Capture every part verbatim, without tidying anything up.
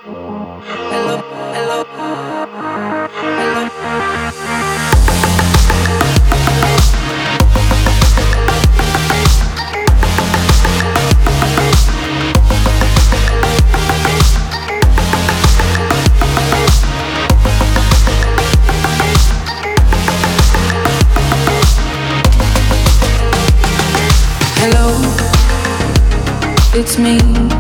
Hello, hello, hello, it's me.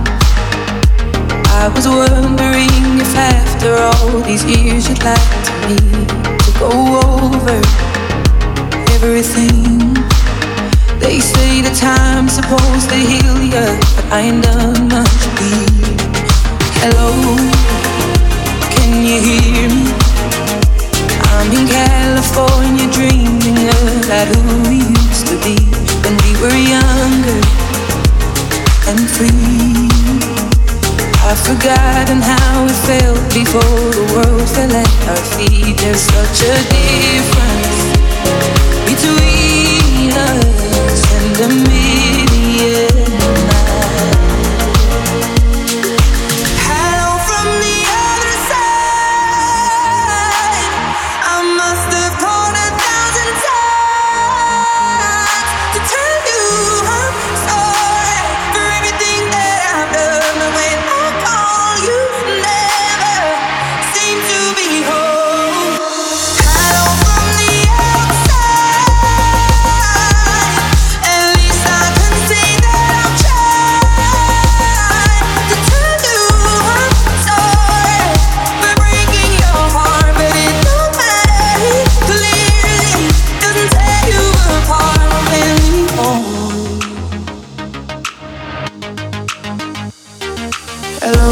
I was wondering if after all these years you'd like to me to go over everything. They say the time's supposed to heal ya, but I ain't done much bleeding. Hello, can you hear me? I'm in California dreaming about who we used to be when we were younger and free. I've forgotten how it felt before the world fell at our feet. There's such a difference between us and a million miles. Hello from the other side. I must have called a thousand times to tell you I'm sorry for everything that I've done. But when I call, you never seem to be home. Hello from the outside. At least I can say that I've tried to tell you I'm sorry for breaking your heart, but it don't matter. Clearly doesn't tear you apart anymore. Hello,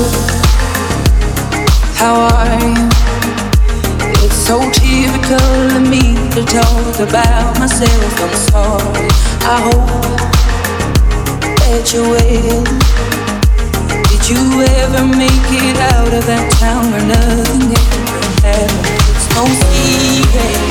how are you? It's so typical of me to talk about myself. I'm sorry. I hope that you're well. Did you ever make it out of that town where nothing ever happened? It's no secret